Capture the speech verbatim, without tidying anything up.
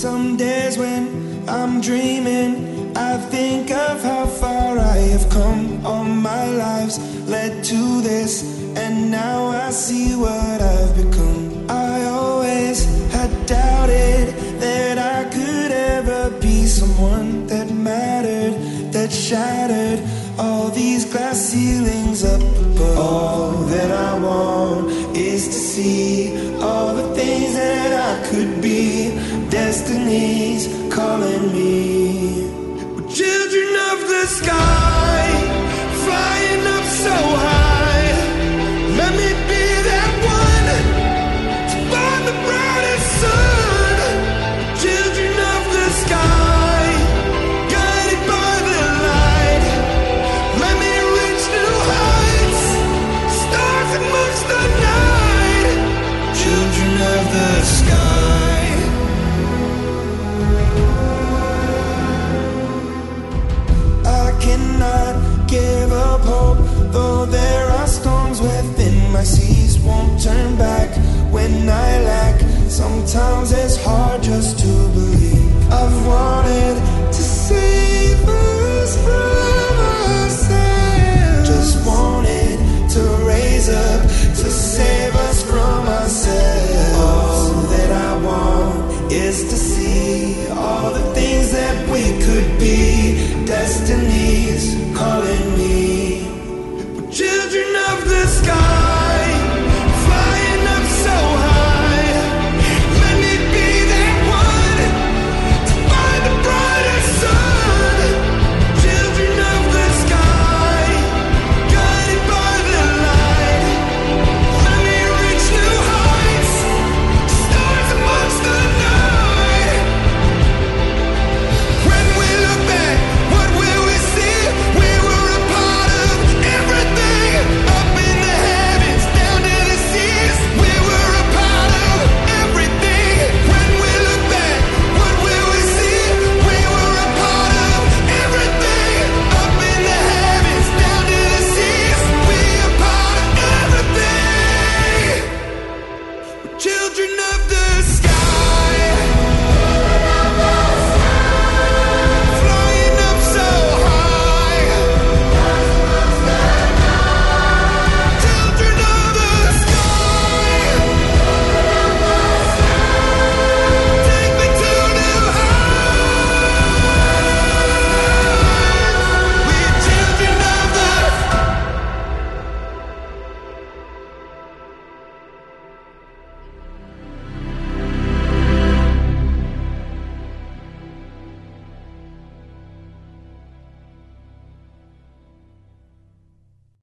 Some days when I'm dreaming, I think of how far I have come. All my lives led to this, and now I see what I've become. I always had doubted that I could ever be someone that mattered, that shattered all these glass ceilings up above. All that I want is to see all the things that I could be. Destiny's calling me. We're children of the sky, flying up so high. Let me be that one to find the brightest sun. We're children of the sky, guided by the light. Let me reach new heights, stars amongst the night. Children of the sky. Cannot give up hope, though there are storms within my seas. Won't turn back when I lack. Sometimes it's hard just to believe. I've wanted to save us from ourselves. Just wanted to raise up to save us from ourselves. All that I want is to see all the things that we could be. Destiny's calling me. We're children of the sky, flying up so high. Let me be that one to find the brightest sun. Children of the sky, guided by the light. Let me reach new heights, stars amongst the night. When we look back, what will we see? We were a part of everything, up in the heavens, down to the seas. We were a part of everything. When we look back, what will we see? We were a part of everything, up in the heavens, down to the seas. We are part of everything. We're children of